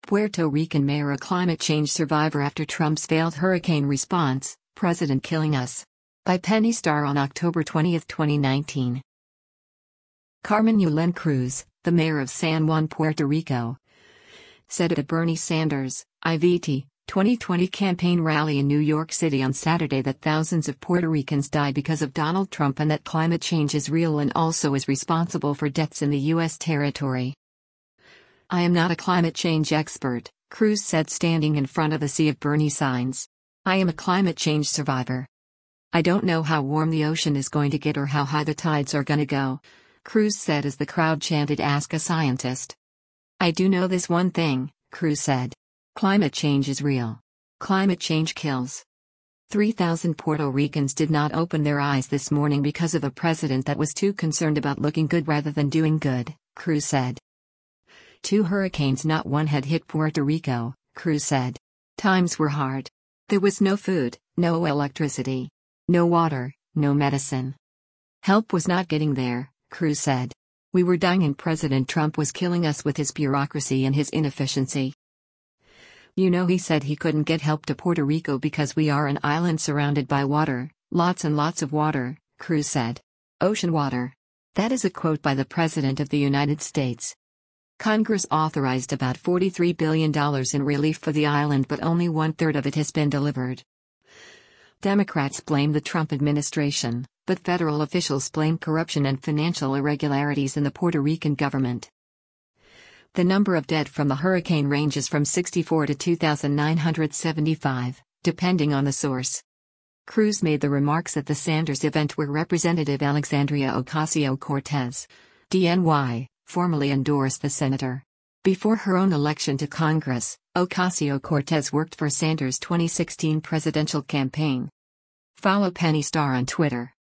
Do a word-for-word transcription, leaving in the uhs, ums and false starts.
Puerto Rican mayor a climate change survivor after Trump's failed hurricane response, President killing us. By Penny Starr on October twentieth, twenty nineteen. Carmen Yulín Cruz, the mayor of San Juan, Puerto Rico, said at a Bernie Sanders, I V T, twenty twenty campaign rally in New York City on Saturday that thousands of Puerto Ricans die because of Donald Trump and that climate change is real and also is responsible for deaths in the U S territory. I am not a climate change expert, Cruz said standing in front of a sea of Bernie signs. I am a climate change survivor. I don't know how warm the ocean is going to get or how high the tides are gonna go, Cruz said as the crowd chanted Ask a Scientist. I do know this one thing, Cruz said. Climate change is real. Climate change kills. three thousand Puerto Ricans did not open their eyes this morning because of a president that was too concerned about looking good rather than doing good, Cruz said. Two hurricanes, not one, had hit Puerto Rico, Cruz said. Times were hard. There was no food, no electricity, no water, no medicine. Help was not getting there, Cruz said. We were dying and President Trump was killing us with his bureaucracy and his inefficiency. You know, he said he couldn't get help to Puerto Rico because we are an island surrounded by water, lots and lots of water, Cruz said. Ocean water. That is a quote by the President of the United States. Congress authorized about forty-three billion dollars in relief for the island, but only one-third of it has been delivered. Democrats blame the Trump administration, but federal officials blame corruption and financial irregularities in the Puerto Rican government. The number of dead from the hurricane ranges from sixty-four to two thousand nine hundred seventy-five, depending on the source. Cruz made the remarks at the Sanders event where Representative Alexandria Ocasio-Cortez, D N Y, formally endorsed the senator. Before her own election to Congress, Ocasio-Cortez worked for Sanders' twenty sixteen presidential campaign. Follow Penny Starr on Twitter.